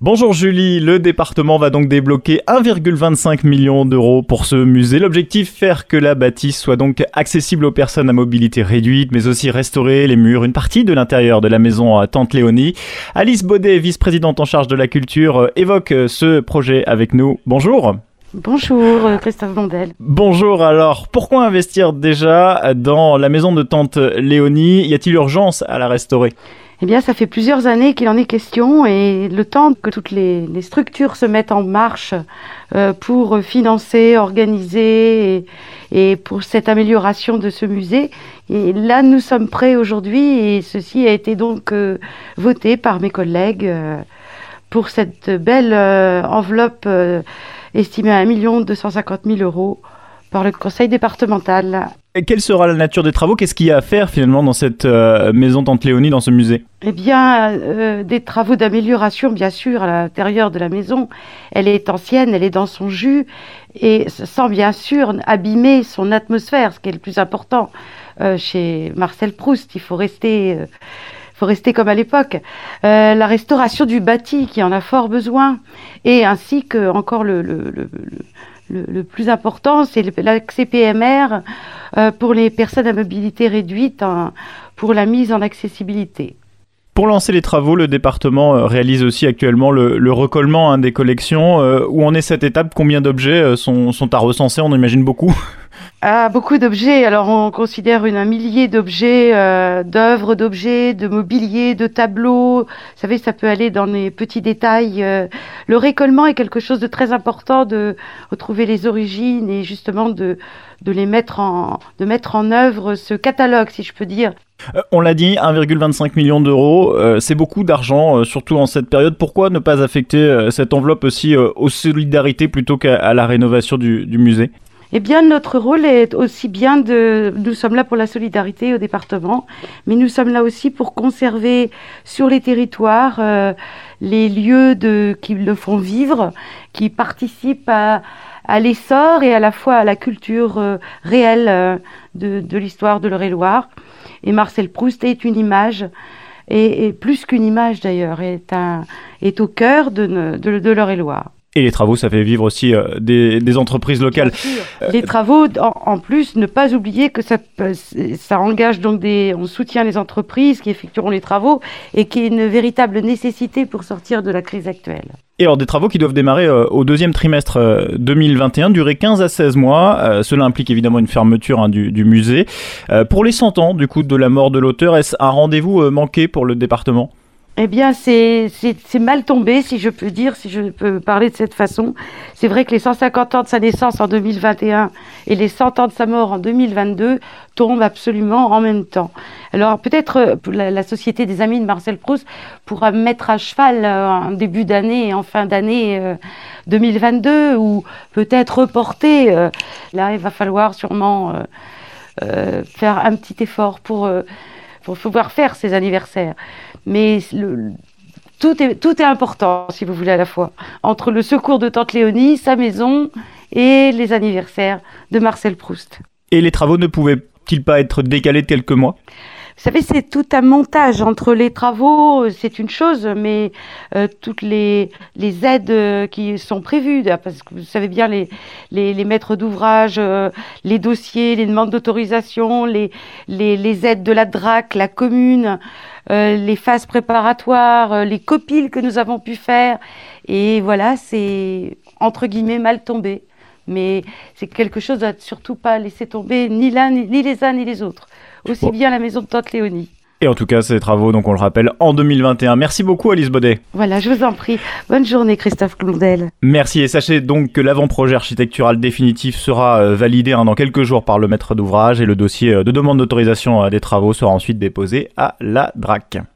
Bonjour Julie, le département va donc débloquer 1,25 million d'euros pour ce musée. L'objectif, faire que la bâtisse soit donc accessible aux personnes à mobilité réduite, mais aussi restaurer les murs, une partie de l'intérieur de la maison à Tante Léonie. Alice Baudet, vice-présidente en charge de la culture, évoque ce projet avec nous. Bonjour. Bonjour Christophe Blondel. Bonjour, alors pourquoi investir déjà dans la maison de Tante Léonie? Y a-t-il urgence à la restaurer? Eh bien, ça fait plusieurs années qu'il en est question et le temps que toutes les structures se mettent en marche pour financer, organiser et pour cette amélioration de ce musée. Et là, nous sommes prêts aujourd'hui et ceci a été donc voté par mes collègues pour cette belle enveloppe estimée à 1 250 000 € par le conseil départemental. Et quelle sera la nature des travaux? Qu'est-ce qu'il y a à faire finalement dans cette maison Tante Léonie, dans ce musée? Eh bien, des travaux d'amélioration, bien sûr, à l'intérieur de la maison. Elle est ancienne, elle est dans son jus, et sans bien sûr abîmer son atmosphère, ce qui est le plus important chez Marcel Proust. Il faut rester comme à l'époque. La restauration du bâti, qui en a fort besoin, et ainsi que encore le plus important, c'est l'accès PMR pour les personnes à mobilité réduite, pour la mise en accessibilité. Pour lancer les travaux, le département réalise aussi actuellement le recollement des collections. Où en est cette étape? Combien d'objets sont à recenser? On imagine beaucoup. Beaucoup d'objets. Alors, on considère un millier d'objets, d'œuvres d'objets, de mobilier, de tableaux. Vous savez, ça peut aller dans les petits détails. Le récollement est quelque chose de très important, de retrouver les origines et justement de mettre en œuvre ce catalogue, si je peux dire. On l'a dit, 1,25 million d'euros, c'est beaucoup d'argent, surtout en cette période. Pourquoi ne pas affecter cette enveloppe aussi aux solidarités plutôt qu'à la rénovation du musée? Eh bien, notre rôle est aussi bien nous sommes là pour la solidarité au département, mais nous sommes là aussi pour conserver sur les territoires les lieux qui le font vivre, qui participent à l'essor et à la fois à la culture réelle de l'histoire de l'Eure-et-Loir. Et Marcel Proust est une image, et plus qu'une image d'ailleurs, est au cœur de l'Eure-et-Loir. Et les travaux, ça fait vivre aussi des entreprises locales. Les travaux, en plus, ne pas oublier que ça engage donc on soutient les entreprises qui effectueront les travaux et qui est une véritable nécessité pour sortir de la crise actuelle. Et alors des travaux qui doivent démarrer au deuxième trimestre 2021, durer 15 à 16 mois. Cela implique évidemment une fermeture du musée. Pour les 100 ans du coup de la mort de l'auteur, est-ce un rendez-vous manqué pour le département? Eh bien, c'est mal tombé, si je peux dire, si je peux parler de cette façon. C'est vrai que les 150 ans de sa naissance en 2021 et les 100 ans de sa mort en 2022 tombent absolument en même temps. Alors, peut-être la Société des Amis de Marcel Proust pourra mettre à cheval en début d'année et en fin d'année 2022, ou peut-être reporter. Là, il va falloir sûrement faire un petit effort pour pouvoir faire ces anniversaires. Mais tout est important, si vous voulez, à la fois. Entre le secours de Tante Léonie, sa maison et les anniversaires de Marcel Proust. Et les travaux ne pouvaient-ils pas être décalés de quelques mois? Vous savez, c'est tout un montage entre les travaux, c'est une chose, mais toutes les aides qui sont prévues, parce que vous savez bien, les maîtres d'ouvrage, les dossiers, les demandes d'autorisation, les aides de la DRAC, la commune, les phases préparatoires, les copiles que nous avons pu faire. Et voilà, c'est entre guillemets mal tombé. Mais c'est quelque chose à surtout pas laisser tomber ni les uns ni les autres. Aussi bien la maison de Tante Léonie. Et en tout cas, ces travaux, donc on le rappelle, en 2021. Merci beaucoup Alice Baudet. Voilà, je vous en prie. Bonne journée Christophe Blondel. Merci, et sachez donc que l'avant-projet architectural définitif sera validé dans quelques jours par le maître d'ouvrage, et le dossier de demande d'autorisation des travaux sera ensuite déposé à la DRAC.